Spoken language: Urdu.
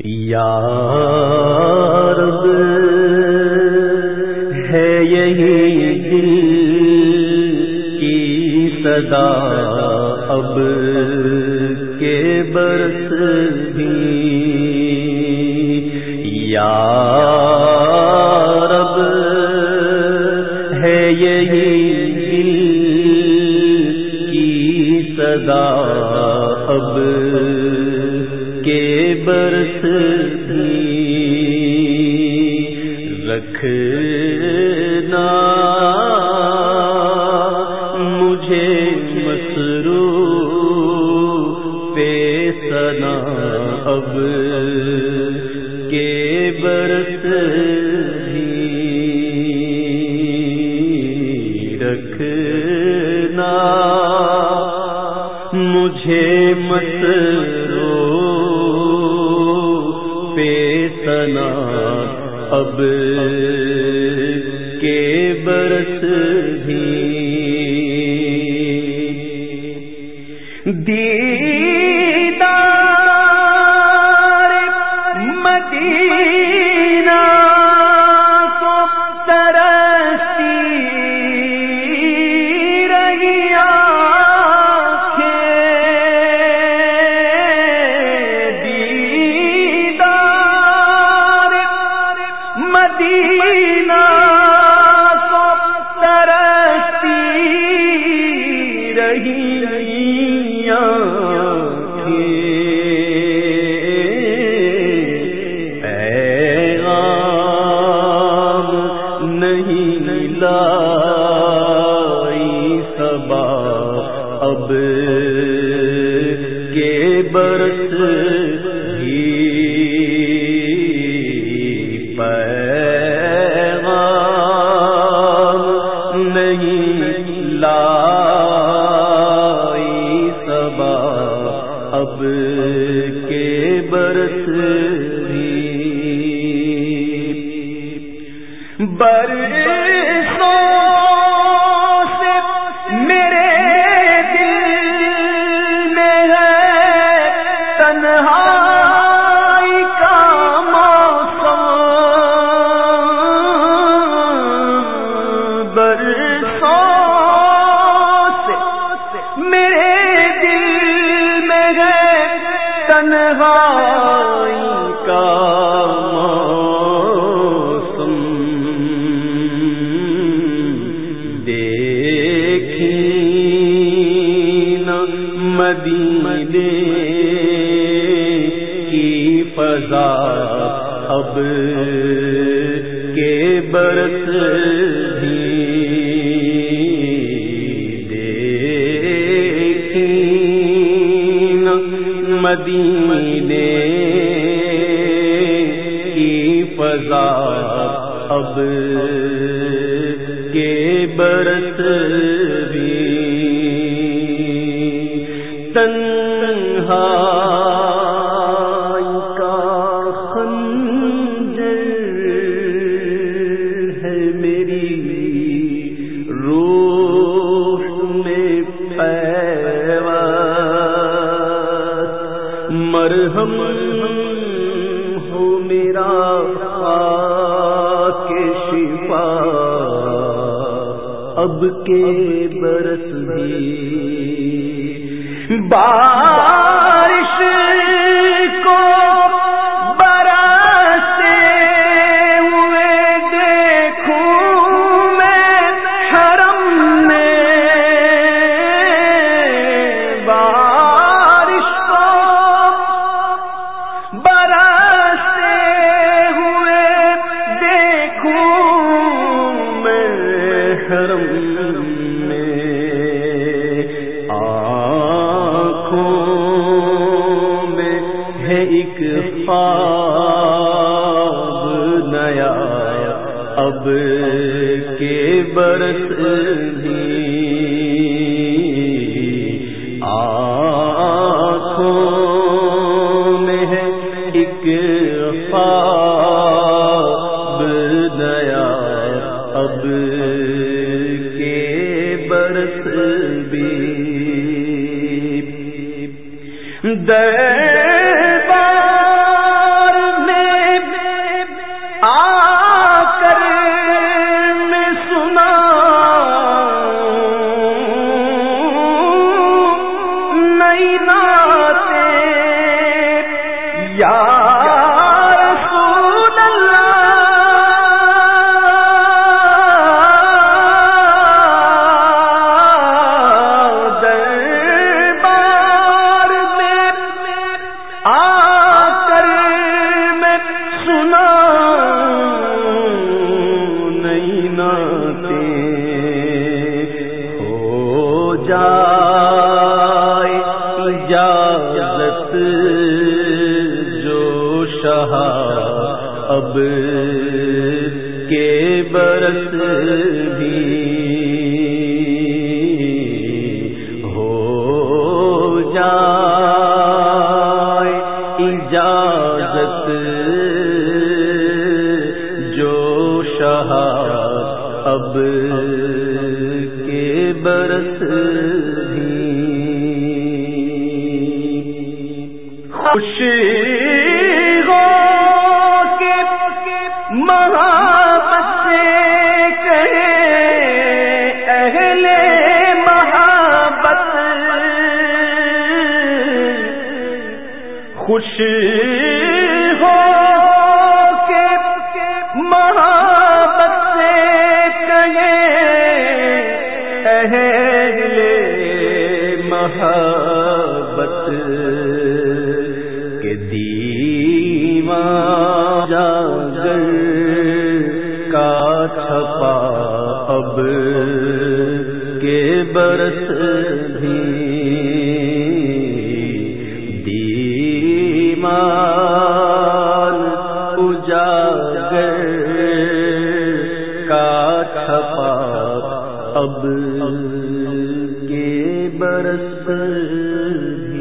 یا رب ہے یہی دل کی صدا اب کے برس بھی، یا رب ہے یہی دل کی صدا اب کے برس بھی، رکھنا مجھے مسرور پہ ثنا اب کے برس بھی، رکھنا مجھے مسرور پہ ثنا اب کے برس بھی، دیدار مدینہ کو ترستی رہی آنکھیں، دیدار مدینہ کو ترستی رہی اب کے برس بھی، پیغام نہیں لائی صبا اب کے برس بھی، برسوں تنہائی کا موسم، برسوں سے میرے دل میں ہے تنہائی کا موسم، دیکھی نہ مدینے فضا اب کے برس بھی، دیکھی نہ مدینے کی فضا اب کے برس بھی، تنہا مرہم ہو میرا خاک شفا اب کے برس بھی، بارش کو برستے ہوئے دیکھوں میں حرم میں، بارش کو برستے ہوئے دیکھوں میں حرم میں، آنکھوں میں ہے ایک خواب نیا اب کے برس بھی، آنکھوں میں ہے ایک خواب نیا اب کے برس بھی، دربار یا رسول اللہ دربار میں آ کر میں سنا نہیں ناتے ہو جائے اجازت جو شاہ اب کے برس بھی ہو جائے اجازت جو شاہ اب کے برس بھی خوشی ہو کے محبت سے کہے اہل محبت خوشی ہو کے محبت سے کہے اہل محبت کے دیوان جاگر کا چھپا اب کے برس بھی دیوان اجاگر کا چھپا اب کے برس